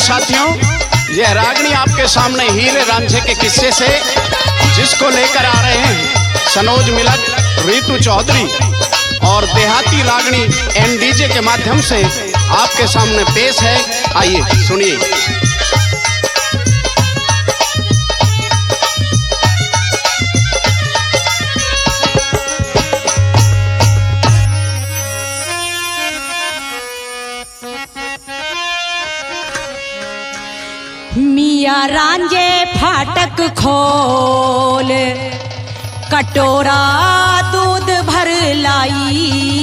साथियों, यह रागनी आपके सामने हीरे रांझे के किस्से से जिसको लेकर आ रहे हैं सनोज मिलक, रीतू चौधरी और देहाती रागनी एनडीजे के माध्यम से आपके सामने पेश है। आइए सुनिए। मिया रांझे फाटक खोल, कटोरा दूध भर लाई।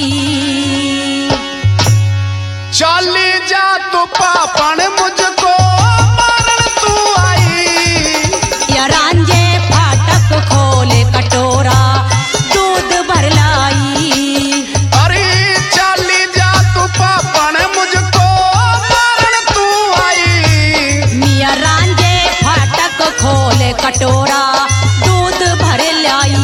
चली जा तो पापन मुझको मारन तू आई। या रांझे फाटक खोल, कटोरा दूध भर लाई। अरे चली जा तो पापन मुझको मारन तू आई। मिया रांझे फाटक खोल, कटोरा दूध भर लाई।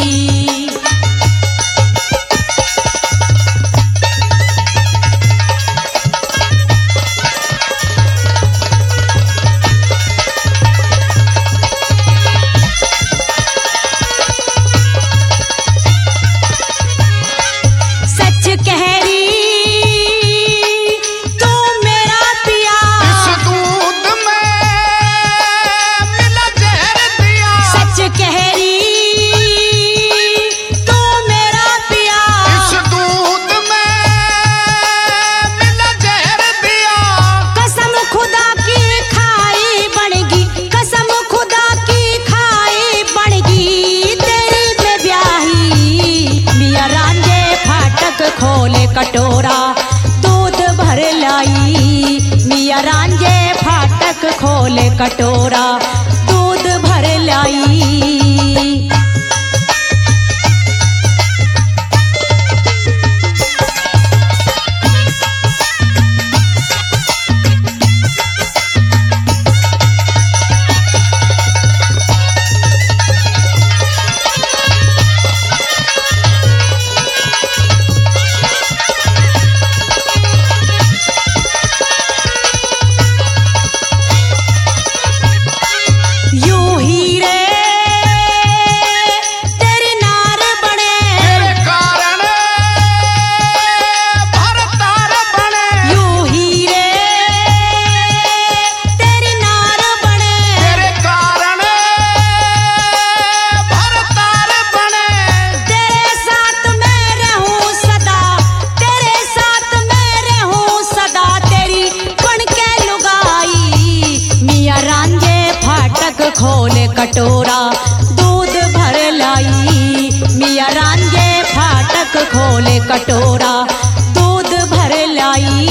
खोले कटोरा दूध भर लाई। मिया रांझे फाटक खोले कटोरा दूध भर लाई। खोले कटोरा दूध भर लाई। मिया रांझे फाटक खोले कटोरा दूध भर लाई।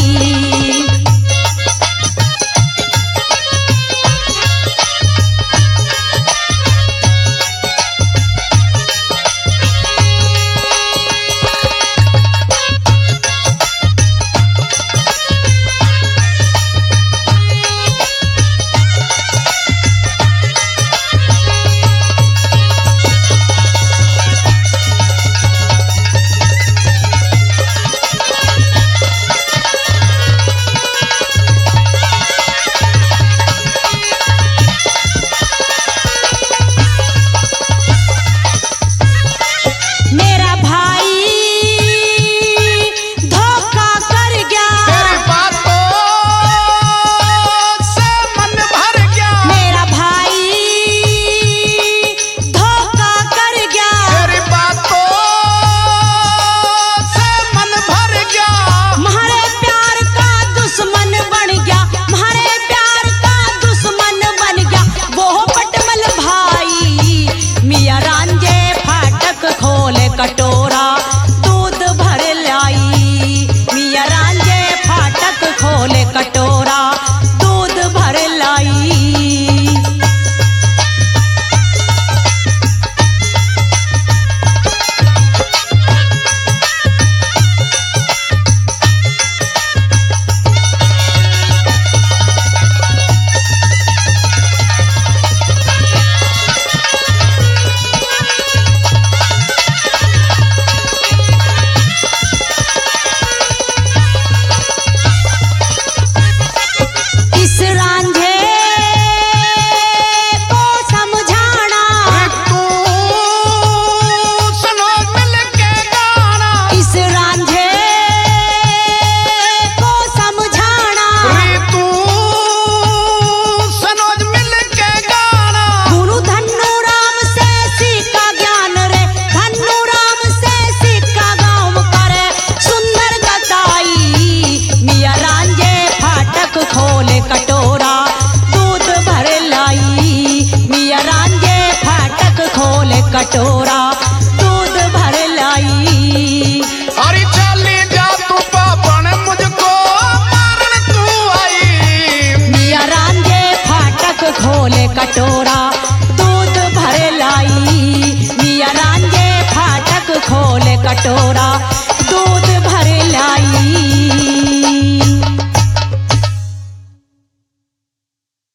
कटोरा